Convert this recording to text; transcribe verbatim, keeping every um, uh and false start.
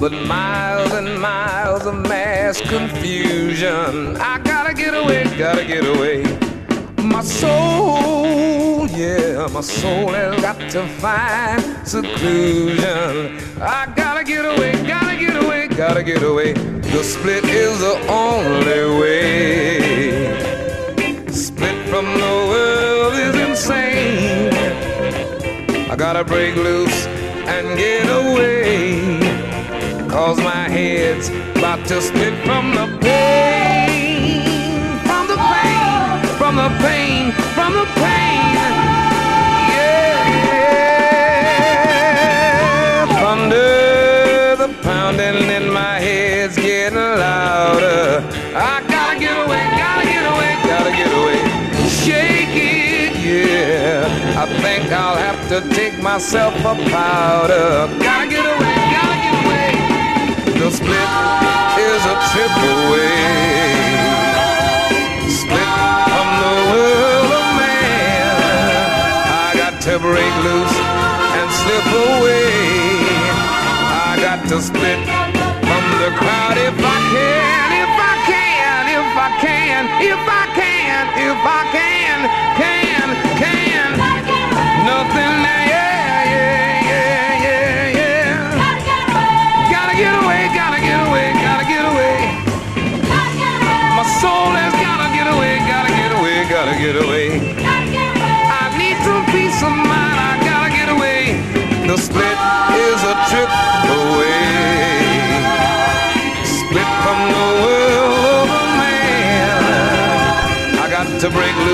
but miles and miles of mass confusion. I gotta get away, gotta get away. My soul, yeah, my soul has got to find seclusion. I gotta get away, gotta get away, gotta get away. The split is the only way. Split from the world is insane. I gotta break loose and get away, 'cause my head's about to split from the pain, from the pain, from the pain, from the pain. Yeah, thunder, the pounding in my head's getting louder. I gotta get away, gotta get away, gotta get away. Shake it, yeah. I think I'll have to take myself a powder. Gotta get away, gotta get away. The split is a trip away. Split from the world of man. I got to break loose and slip away. I got to split from the crowd if I can, if I can, if I can, if I can, if I can, can, can. Nothing, yeah, yeah, yeah, yeah, yeah. Gotta get away, gotta get away, gotta get away. My soul has gotta get away, gotta get away, gotta get away. I need some peace of mind, I gotta get away. The split is a trip away. Split from the world of a man. I got to break loose